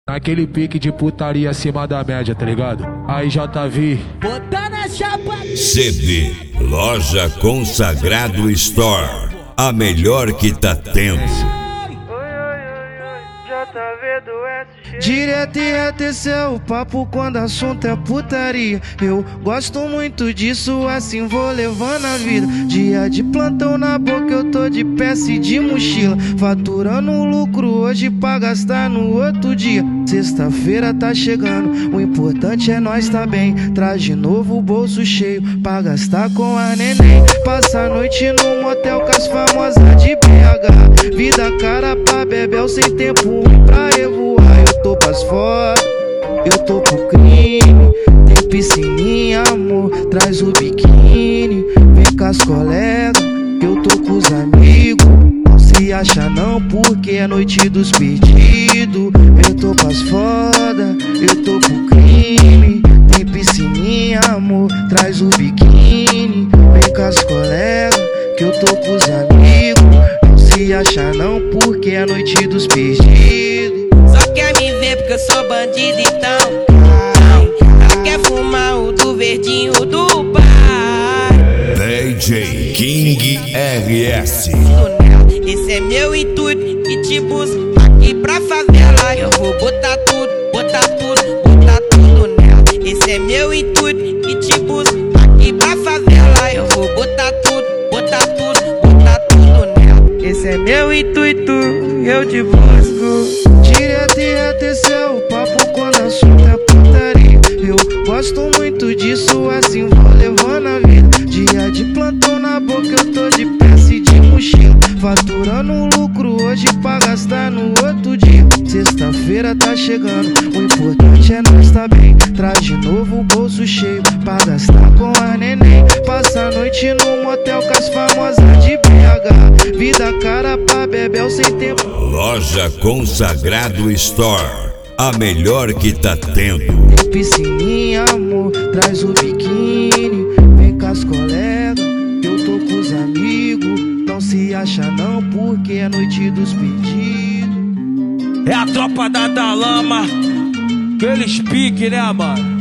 Naquele pique de putaria acima da média, tá ligado? Aí JV, botar na chapa. CD Loja Consagrado Store, a melhor que tá tendo. Direto e reto, esse é o papo quando assunto é putaria. Eu gosto muito disso, assim vou levando a vida. Dia de plantão na boca, eu tô de peça e de mochila, faturando lucro hoje pra gastar no outro dia. Sexta-feira tá chegando, o importante é nós tá bem. Traz de novo o bolso cheio pra gastar com a neném. Passa a noite no motel com as famosas de BH. Vida cara pra bebel sem tempo ruim pra revoar. Eu tô pras fotos, eu tô pro crime. Tem piscininha, amor, traz o biquíni. Vem com as colegas, que eu tô com os amigos. Não se acha não, porque é noite dos perdidos. Eu tô pras foda, eu tô pro crime. Tem piscininha, amor, traz o biquíni. Vem com as colegas, que eu tô com os amigos. Não se acha não, porque é noite dos perdidos. Só quer me ver porque eu sou bandido, então ela quer fumar o do verdinho do pai. DJ King RS. Esse é meu intuito e te busco aqui pra favela. Eu vou botar tudo, botar tudo, botar tudo nela. Esse é meu intuito e te busco aqui pra favela. Eu vou botar tudo, botar tudo, botar tudo nela. Esse é meu intuito, eu te busco. Direto e reto, esse é o papo quando assunto é putaria. Eu gosto muito disso, assim vou levando a vida. Dia de plantão na boca, eu tô de peça e de mochila, faturando lucro hoje pra gastar no outro dia. Sexta-feira tá chegando, o importante é nós tá bem. Traz de novo o bolso cheio pra gastar com a neném. Passa a noite no motel com as famosas de BH. Vida cara pra bebel sem tempo. Loja Consagrado Store, a melhor que tá tendo. Tem piscininha, amor, traz o biquíni. Vem com as colegas, eu tô com os amigos. Não se acha não, porque é noite dos pedidos. É a tropa da lama, aqueles pique, né, mano?